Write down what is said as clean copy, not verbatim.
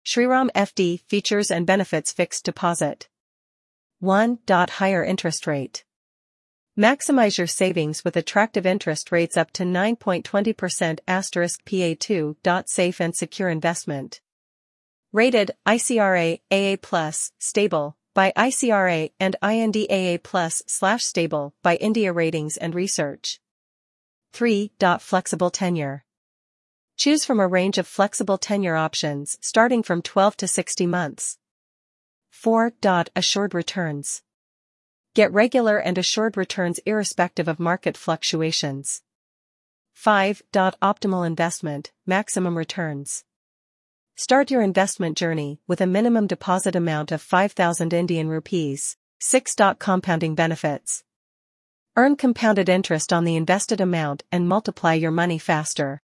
Shriram FD features and benefits: fixed deposit. 1. Higher interest rate. Maximize your savings with attractive interest rates up to 9.20%. *PA2. Safe and secure investment. Rated ICRA AA+, stable, by ICRA and IND AA+/ stable, by India Ratings and Research. 3. Flexible tenure. Choose from a range of flexible tenure options starting from 12 to 60 months. 4. Assured returns. Get regular and assured returns irrespective of market fluctuations. 5. Optimal investment, maximum returns. Start your investment journey with a minimum deposit amount of 5,000 Indian rupees. 6. Compounding benefits. Earn compounded interest on the invested amount and multiply your money faster.